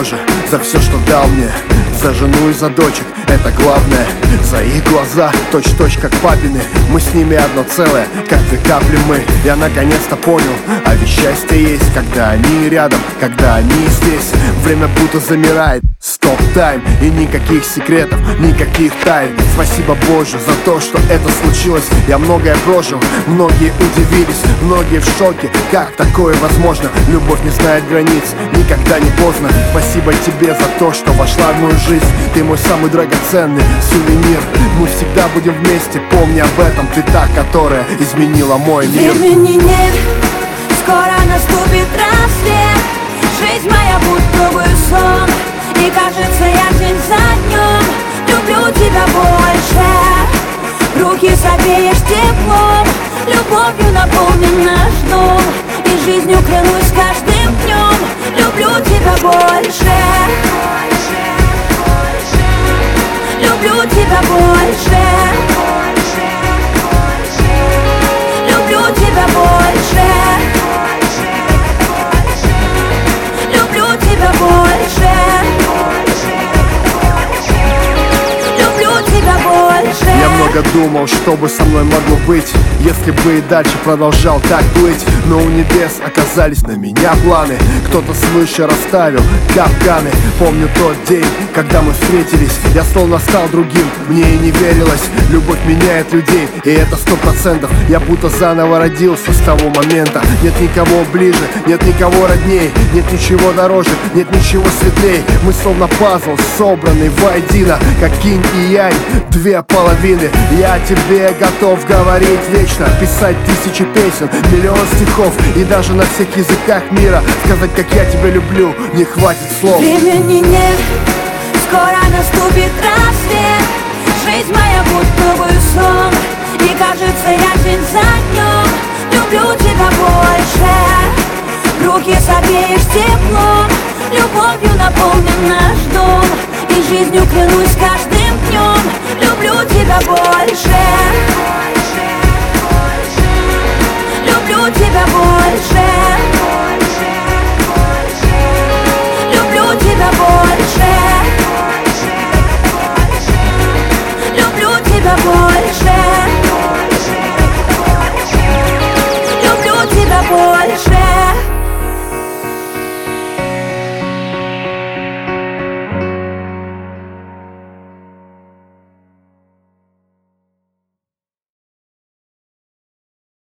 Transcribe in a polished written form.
Боже, за все, что дал мне, за жену и за дочек, это главное. За их глаза, точь-в-точь как папины, мы с ними одно целое, как две капли мы. Я наконец-то понял, а ведь счастье есть, когда они рядом, когда они здесь. Время будто замирает, стоп-тайм, и никаких секретов, никаких тайн. Спасибо, Боже, за то, что это случилось. Я многое прожил, многие удивились, многие в шоке. Как такое возможно? Любовь не знает границ, никогда не поздно. Спасибо тебе за то, что вошла в мою жизнь. Ты мой самый драгоценный сувенир. Мы всегда будем вместе, помни об этом. Ты та, которая изменила мой мир. Времени нет, скоро наступит рассвет. Жизнь моя будто бы сон, и кажется, я день за днем люблю тебя больше. Руки согреешь теплом, любовью наполнен наш дом, и жизнью клянусь каждым днем люблю тебя больше. Люблю тебя больше. Люблю тебя больше. Люблю тебя больше. Люблю тебя больше. Я много думал, что бы со мной могло быть, если бы и дальше продолжал так быть. Но у небес оказались на меня планы, кто-то свыше расставил капканы. Помню тот день, когда мы встретились, я словно стал другим, мне и не верилось. Любовь меняет людей, и это 100%. Я будто заново родился с того момента. Нет никого ближе, нет никого родней, нет ничего дороже, нет ничего светлей. Мы словно пазл, собранный воедино, как инь и янь, две половины. Я о тебе готов говорить вечно, писать тысячи песен, миллион стихов, и даже на всех языках мира сказать, как я тебя люблю, не хватит слов. Времени нет, скоро наступит рассвет. Жизнь моя будто бы сон, и кажется, я день за днем люблю тебя больше. Руки согреешь теплом, любовью наполнен наш дом, и жизнью клянусь каждым днем люблю тебя больше. Люблю тебя больше.